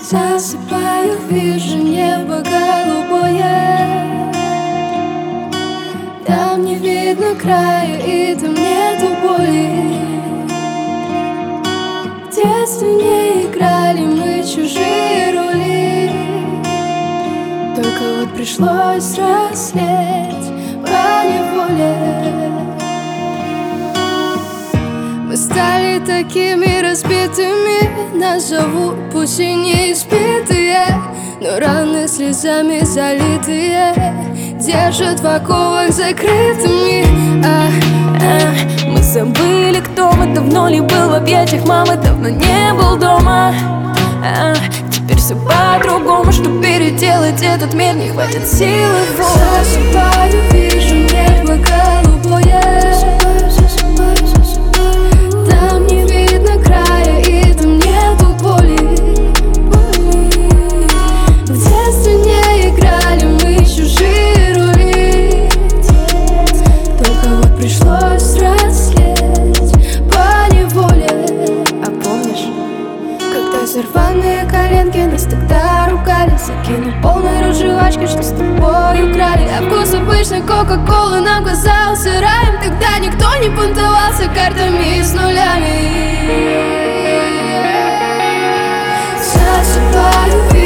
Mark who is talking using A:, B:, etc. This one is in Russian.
A: Засыпаю, вижу небо голубое. Там не видно края, и там нету боли. В детстве не играли мы чужие роли. Только вот пришлось взрослеть поневоле. Мы стали такими разбитыми, нас зовут пусть и не избитые, но раны слезами залитые держат в оковах закрытыми.
B: Мы забыли, кто мы, давно ли был в объятиях мамы, давно не был дома. Теперь все по-другому, чтоб переделать этот мир, не хватит силы воли.
A: Засыпаю, вижу небо голубое. Там не видно края, и там нету боли. В детстве не играли мы чужие роли. Только вот пришлось взрослеть поневоле.
B: А помнишь,
A: когда за рваные коленки нас тогда ругали, закинул полной рот жвачки, что с тобой украли. А вкус обычной кока-колы нам казался раем. Тогда никто не понтовался картами с нулями. Засыпаю,